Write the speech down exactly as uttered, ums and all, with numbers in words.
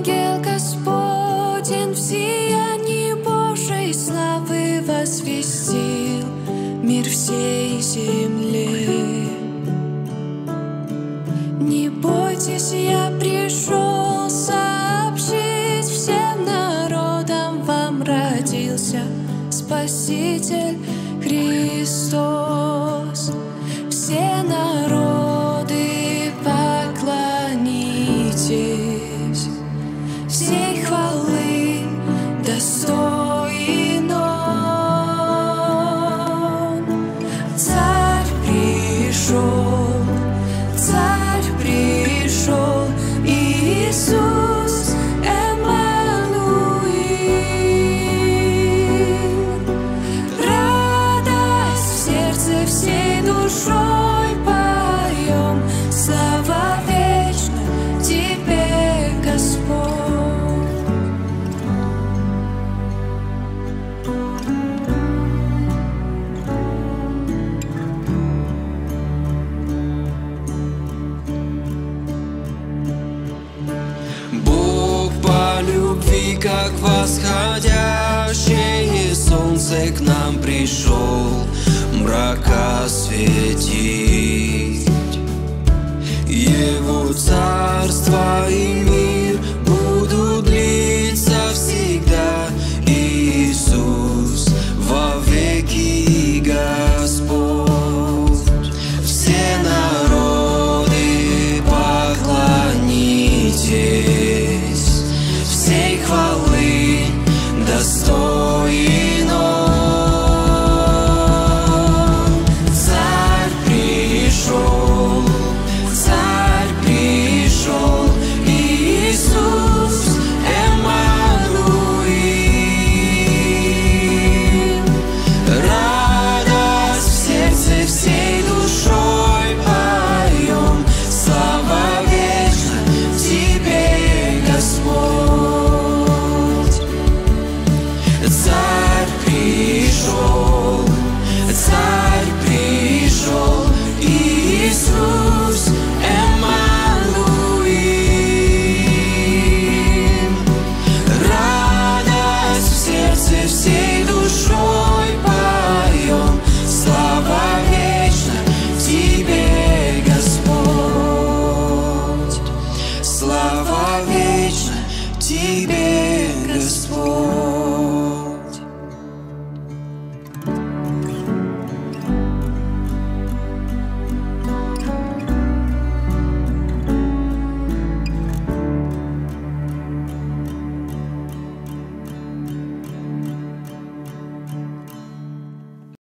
ангел Господень в сиянии Божьей славы возвестил мир всей земле. Не бойтесь, я пришел сообщить всем народам, вам родился Спаситель Христос. Все народы поклонитесь, всей хвалы достоин Он. Царь пришел, Царь пришел, Иисус Эммануил. Радость в сердце всей душой поем, слава вечна Тебе, Господь. Бог по любви, как восходящее солнце, к нам пришел мрак осветить. Его царство и мир будут длиться всегда. Иисус вовеки Господь. Все народы поклонитесь, всей хвалы достоин Он. Царь пришел, Царь пришел, Иисус Эммануил. Радость в сердце всей душой поем, слава вечна Тебе, Господь. Царь пришел, Царь пришел, Иисус Эммануил. Радость в сердце всей душой поем, слава вечна Тебе, Господь. Слава вечна Тебе,